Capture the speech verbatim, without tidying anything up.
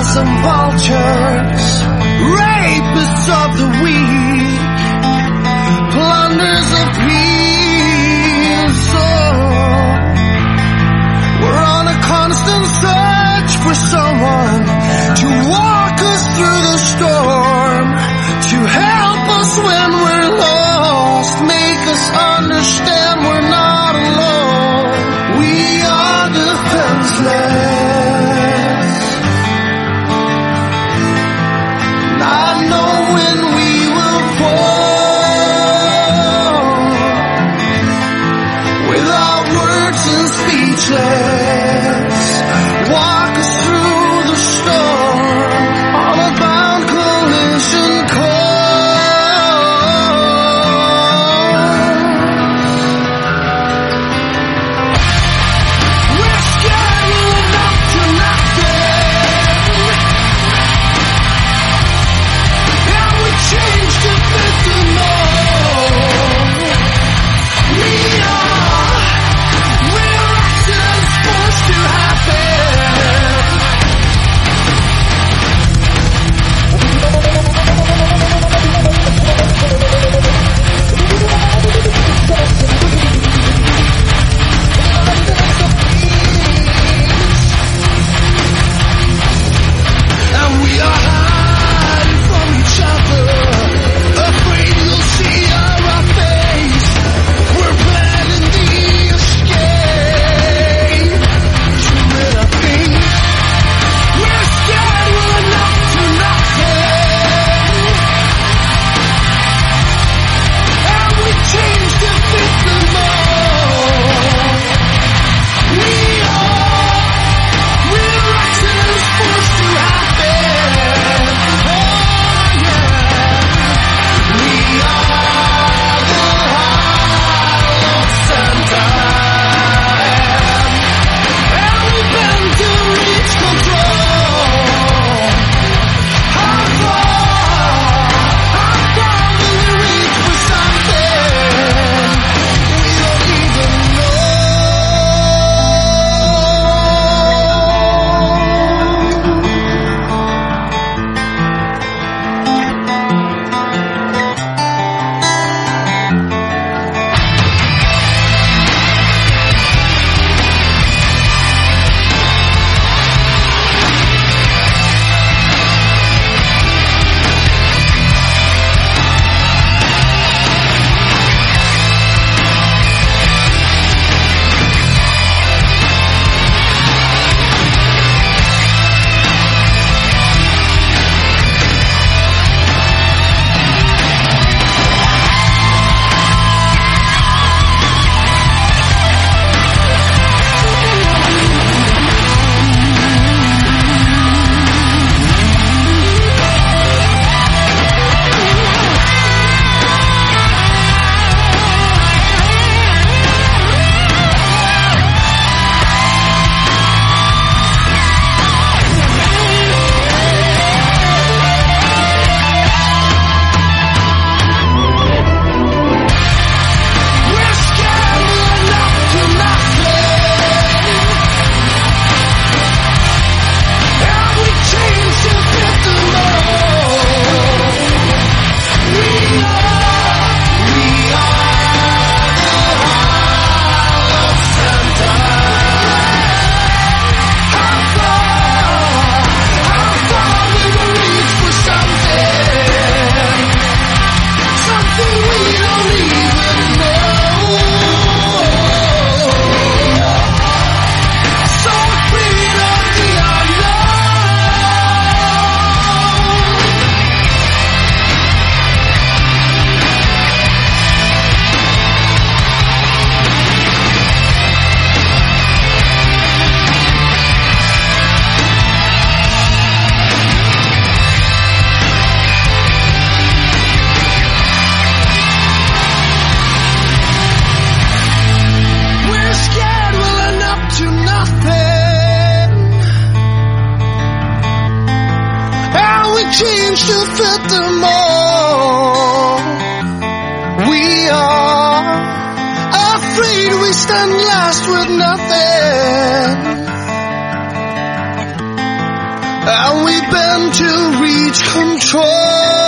some vultures, rapists of the weak, plunders of peace. Oh, we're on a constant search for someone to walk us through the storm, to help us when we're lost, make us understand we're not alone. We are defenseless. Walk us through the storm on a bound collision course. We're scared enough to nothing, and we change to fit the mold. We are, we're accidents forced to happen. And we are hiding from each other, afraid you'll see our face. We're planning the escape to rid our peace. We're scared we're enough to nothing, and we change to fit the mold. We are, we're accidents forced to happen. Oh yeah, we are the hearts and time, and we bend to reach control. How far, how far will we reach for something we don't even know? We're scared enough to nothing, and we change to fit the mold. We are, we are the hearts and time. How far, how far we will reach for something, something we don't even know. So afraid of the We're scared well enough to nothing, and we change to fit the mold. We are afraid we stand last with nothing, and we to reach control.